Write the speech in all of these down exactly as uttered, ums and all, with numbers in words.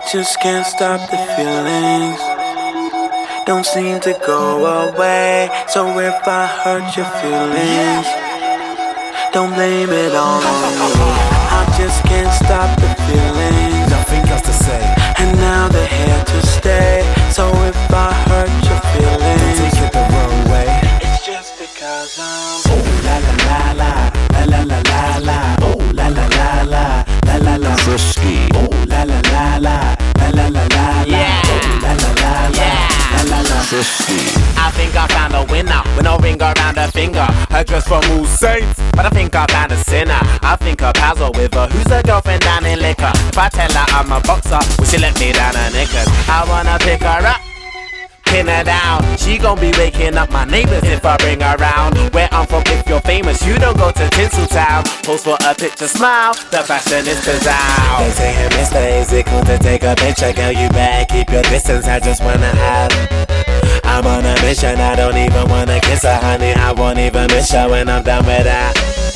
just can't stop the feelings. Don't seem to go away. So if I hurt your feelings, don't blame it all on me. I just can't stop the feelings. Nothing else to say. And now they're here to stay. So if I hurt your feelings, don't take it the wrong way. It's just because I'm oh la la la la la la la la la oh la la la la la la la Frisky. Oh la la la la la la la la yeah. Oh la la la la la la la Frisky. I think I found a winner with no ring around her finger. Her dress from all saints, but I think I found a sinner. I think her pals are with her. Who's her girlfriend down in liquor? If I tell her I'm a boxer, will she let me down her knickers? I wanna pick her up, pin her down. She gon' be waking up my neighbors if I bring her round. Where I'm from, if you're famous, you don't go to Tinseltown. Pose for a picture, smile, the fashionistas out. They say, hey mister, is it cool to take a picture? Girl, you better keep your distance, I just wanna have. I'm on a mission, I don't even wanna kiss her, honey. I won't even miss her when I'm done with that.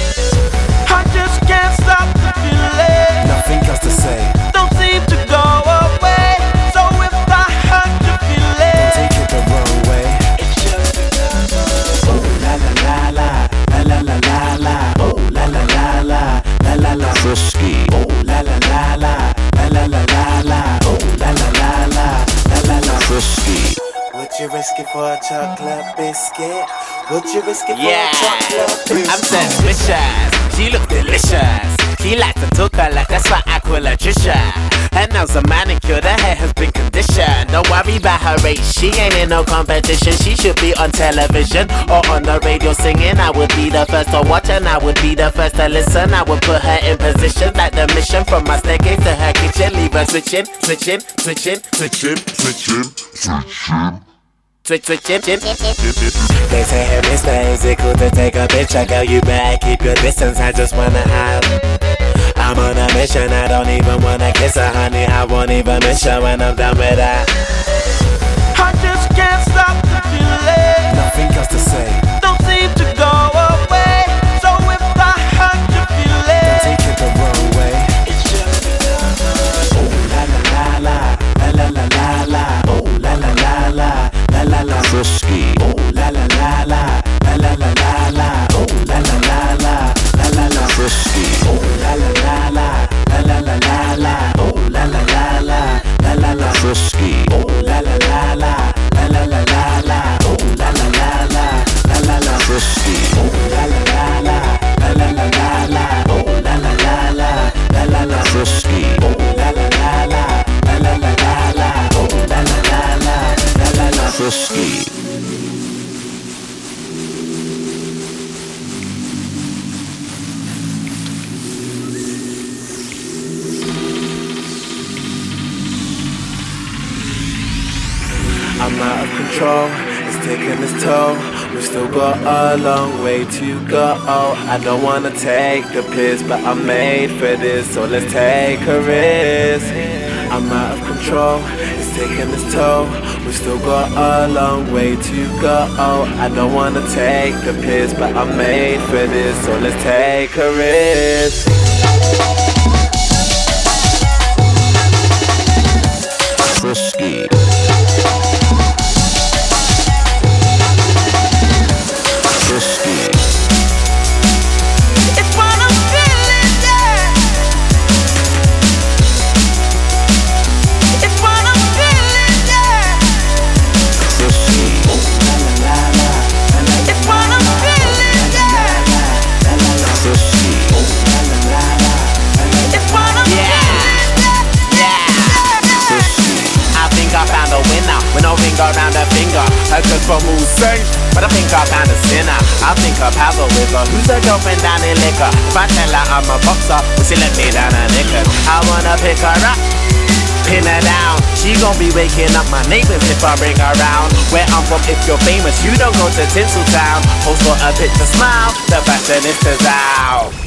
I just can't stop the feeling. Nothing else to say. Don't seem to go away. So if I hurt your feelings, don't take it the wrong way. It's just because of oh la la la la la la la la oh la la la la la la la Frisky. Oh la la la la la la la la oh la la la la la la la Frisky. Would you risk it for a chocolate biscuit? Would you risk it for yeah. a chocolate biscuit? I'm suspicious, she look delicious. She likes to talk her like that's why I call her Trisha. Her nails are manicured, her hair has been conditioned. Don't worry about her race, she ain't in no competition. She should be on television or on the radio singing. I would be the first to watch and I would be the first to listen. I would put her in position like the mission from my staircase to her kitchen. Leave her switching, switching, switching, switching, switching, switching. Switch, switch, chip, chip, chip, chip. They say, hey mister, is it cool to take a picture? Girl, you better keep your distance, I just wanna have. I'm on a mission, I don't even wanna kiss her, honey. I won't even miss her when I'm done with that. I just can't stop the feeling. Nothing else to say. Don't seem to go away. So if I hurt your feelings, don't take it the wrong way. It's just because of oh la la la la la la la la oh la la la la la la la Frisky. Oh la la la la la la la la la oh la la la la la la la Frisky. Oh la la la la la la la la oh la la la la la la la Frisky. Oh la la la la la la la la la oh la la la la la la la Frisky. Oh la la la la la la la la la oh la la la la la la la Frisky. Oh la la la la la la la la la oh la la la la la la la Frisky. I'm out of control, it's taking its toll. We've still got a long way to go. I don't wanna take the piss, but I'm made for this, so let's take a risk. I'm out of control, it's taking its toll. We've still got a long way to go. I don't wanna take the piss, but I'm made for this, so let's take a risk. Frisky. Around her finger, her dress from all saints, but I think I found a sinner. I think her pals are with her. Who's her girlfriend down in liquor? If I tell her I'm a boxer, will she let me down her knickers? I wanna pick her up, pin her down. She gon' be waking up my neighbors if I bring her round. Where I'm from, if you're famous, you don't go to Tinseltown. Pose for a picture, smile, the fashionistas out.